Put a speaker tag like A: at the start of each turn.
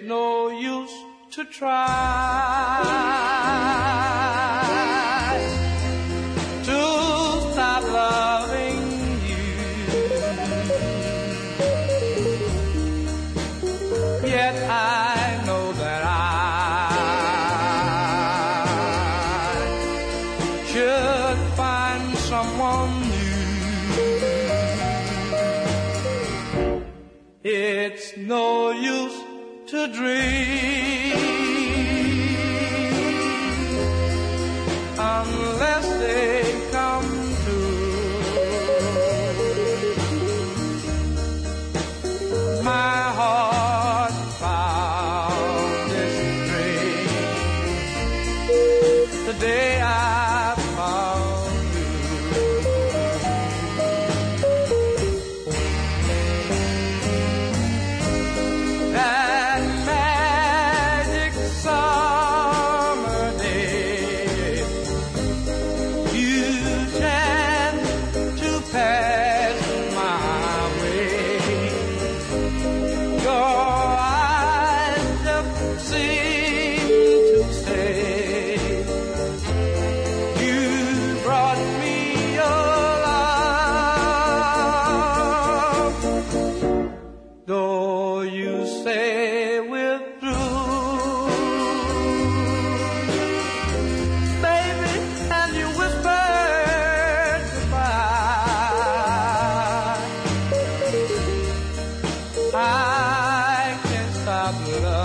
A: no use to try to stop loving you. Yet I know that I should find someone new. It's no use to dream unless they come true. My heart found this dream the day I found you. That magic summer day you chanced to pass my way. Your eyes just seemed to say you brought me your love. Though you say we're through, baby, and you whispered goodbye, I can't stop loving